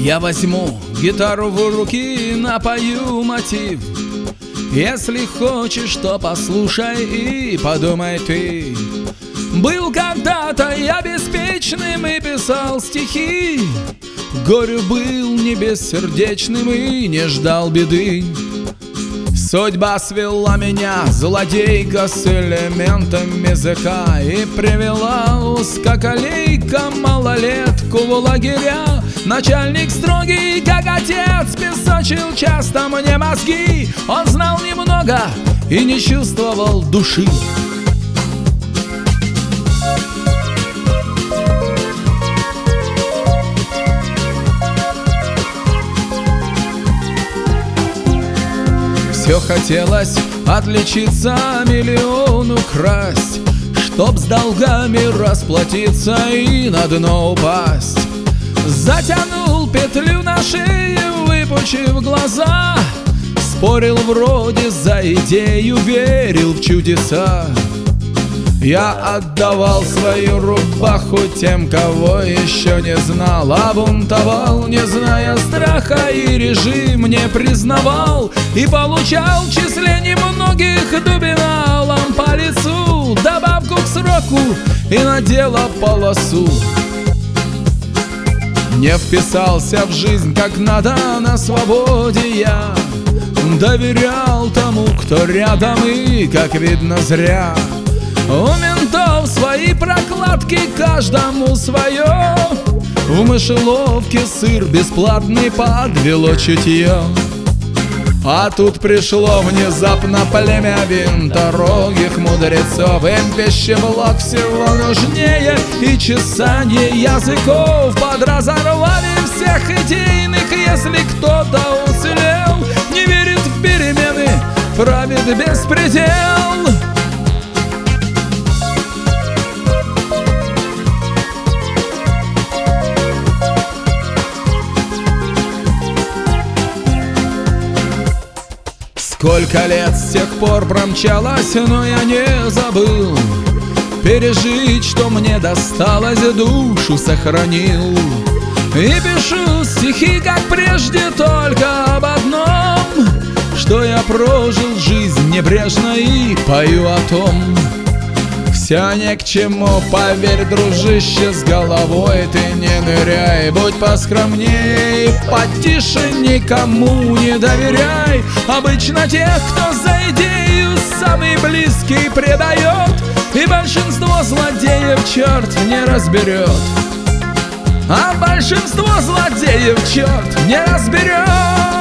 Я возьму гитару в руки и напою мотив. Если хочешь, то послушай и подумай ты. Был когда-то я беспечным и писал стихи. Горю был не бессердечным и не ждал беды. Судьба свела меня, злодейка, с элементами языка, и привела узкоколейка малолетку в лагеря. Начальник строгий, как отец, песочил часто мне мозги. Он знал немного и не чувствовал души. Все хотелось отличиться, миллион украсть, чтоб с долгами расплатиться и на дно упасть. Затянул петлю на шее, выпучив глаза. Спорил вроде за идею, верил в чудеса. Я отдавал свою рубаху тем, кого еще не знал, а бунтовал, не зная страха, и режим не признавал. И получал в числе немногих дубиналом по лицу добавку к сроку и надела полосу. Не вписался в жизнь как надо, на свободе я доверял тому, кто рядом, и, как видно, зря. У ментов свои прокладки, каждому свое. В мышеловке сыр бесплатный подвело чутье. А тут пришло внезапно племя винторогих мудрецов. Им пищеблок всего нужнее и чесание языков. Подразорвали всех идейных, если кто-то уцелел. Не верит в перемены, правит беспредел. Сколько лет с тех пор промчалось, но я не забыл пережить, что мне досталось, душу сохранил. И пишу стихи, как прежде, только об одном, что я прожил жизнь небрежно и пою о том. Все ни к чему, поверь, дружище, с головой ты не ныряй. Будь поскромнее и потише, никому не доверяй. Обычно тех, кто за идею самый близкий предает, и большинство злодеев черт не разберет. А большинство злодеев черт не разберет.